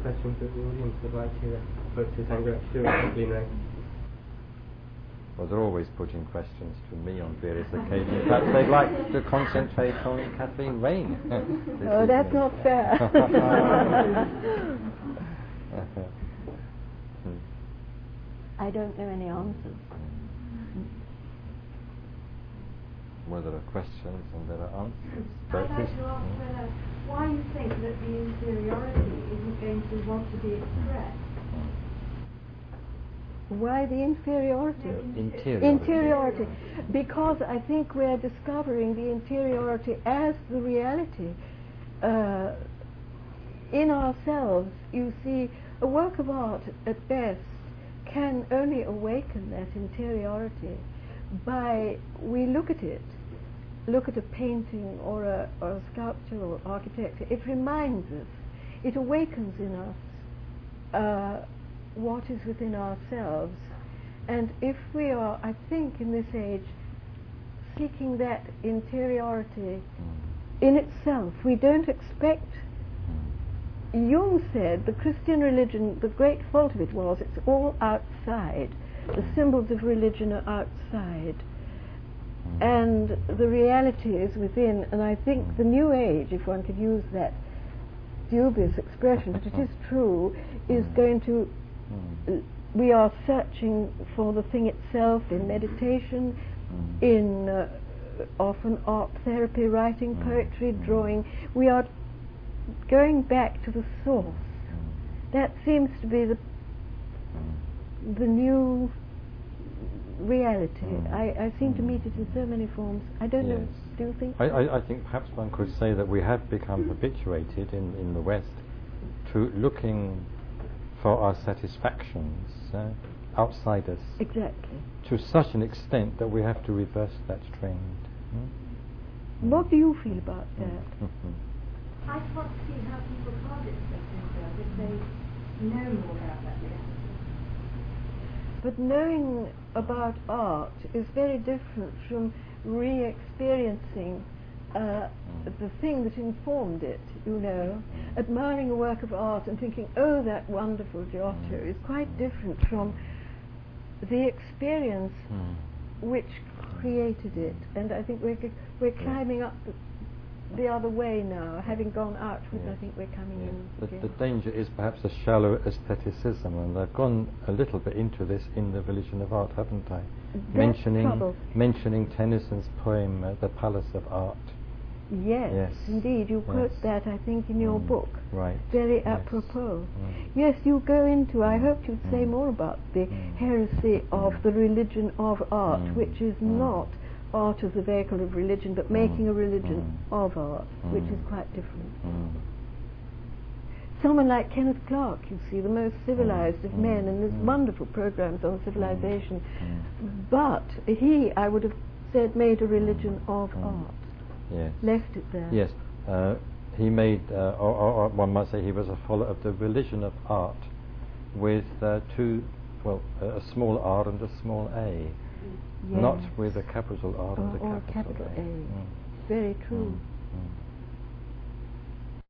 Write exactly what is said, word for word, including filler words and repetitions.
questions that the audience would like to put to Sangha Shura? Well, they're always putting questions to me on various occasions. Perhaps they'd like to concentrate on Kathleen Raine. Oh, that's not fair. I don't know any answers. Well, there are questions and there are answers. I'd like to ask whether, why you think that the inferiority isn't going to want to be expressed. Why the inferiority? Interiority. Interiority. Because I think we're discovering the interiority as the reality. Uh, in ourselves, you see, a work of art at best can only awaken that interiority by, we look at it, look at a painting or a, or a sculpture or architecture, it reminds us, it awakens in us uh, what is within ourselves. And if we are, I think in this age, seeking that interiority in itself, we don't expect. Jung said the Christian religion, the great fault of it was it's all outside. The symbols of religion are outside. And the reality is within. And I think the new age, if one could use that dubious expression, but it is true, is going to, uh, we are searching for the thing itself in meditation, in uh, often art therapy, writing poetry, drawing. We are going back to the source. That seems to be the the new reality. Mm. I, I seem to meet it in so many forms. I don't Yes. know, do you think? I, I, I think perhaps one could say that we have become habituated in, in the West to looking for our satisfactions uh, outside us. Exactly. To such an extent that we have to reverse that trend. Hmm? What do you feel about that? Mm-hmm. I can't see how people can't accept themselves if they know more about that reality. But knowing about art is very different from re-experiencing uh, the thing that informed it, you know. Admiring a work of art and thinking, oh, that wonderful Giotto, is quite different from the experience Mm. which created it. And I think we're, g- we're climbing up the, the other way now. Having gone outwards, Yes. I think we're coming Yeah. in The, again. the danger is perhaps a shallow aestheticism, and I've gone a little bit into this in The Religion of Art, haven't I? That's mentioning trouble. mentioning Tennyson's poem, uh, The Palace of Art. Yes, Yes. indeed. You quote Yes. that, I think, in your Mm. book. Right. Very Yes. apropos. Mm. Yes, you go into, I hoped you'd say Mm. more about the Mm. heresy of the religion of art, Mm. which is Mm. not art as a vehicle of religion, but making a religion Mm. of art, which Mm. is quite different. Mm. Someone like Kenneth Clark, you see, the most civilized of Mm. men, and there's Mm. wonderful programs on civilization. Mm. But he, I would have said, made a religion of Mm. art, Yes. left it there. Yes. Uh, he made, uh, or, or, or one might say, he was a follower of the religion of art, with uh, two, well, a small r and a small a, Yes. not with a capital R and Or- a or capital, capital A. A. Mm. Very true. Mm.